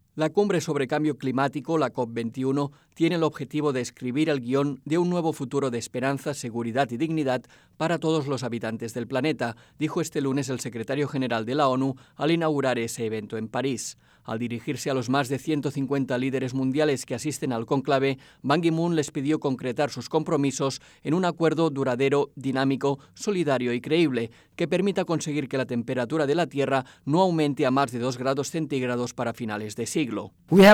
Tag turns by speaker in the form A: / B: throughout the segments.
A: La cumbre sobre cambio climático, la COP21, tiene el objetivo de escribir el guión de un nuevo futuro de esperanza, seguridad y dignidad para todos los habitantes del planeta, dijo este lunes el secretario general de la ONU al inaugurar ese evento en París. Al dirigirse a los más de 150 líderes mundiales que asisten al cónclave, Ban Ki-moon les pidió concretar sus compromisos en un acuerdo duradero, dinámico, solidario y creíble, que permita conseguir que la temperatura de la Tierra no aumente a más de 2 grados centígrados para finales de siglo.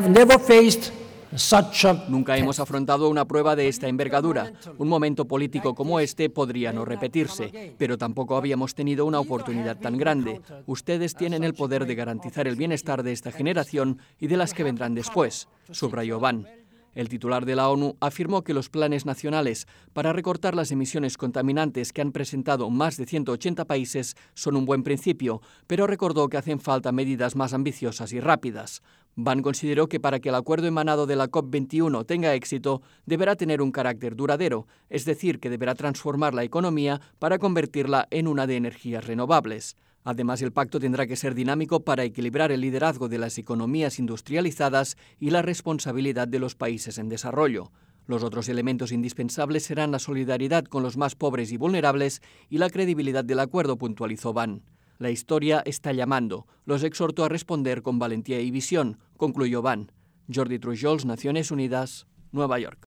A: Nunca hemos afrontado una prueba de esta envergadura. Un momento político como este podría no repetirse, pero tampoco habíamos tenido una oportunidad tan grande. Ustedes tienen el poder de garantizar el bienestar de esta generación y de las que vendrán después, subrayó Ban. El titular de la ONU afirmó que los planes nacionales para recortar las emisiones contaminantes que han presentado más de 180 países son un buen principio, pero recordó que hacen falta medidas más ambiciosas y rápidas. Ban consideró que para que el acuerdo emanado de la COP21 tenga éxito, deberá tener un carácter duradero, es decir, que deberá transformar la economía para convertirla en una de energías renovables. Además, el pacto tendrá que ser dinámico para equilibrar el liderazgo de las economías industrializadas y la responsabilidad de los países en desarrollo. Los otros elementos indispensables serán la solidaridad con los más pobres y vulnerables y la credibilidad del acuerdo, puntualizó Ban. La historia está llamando. Los exhortó a responder con valentía y visión, concluyó Ban. Jordi Trujols, Naciones Unidas, Nueva York.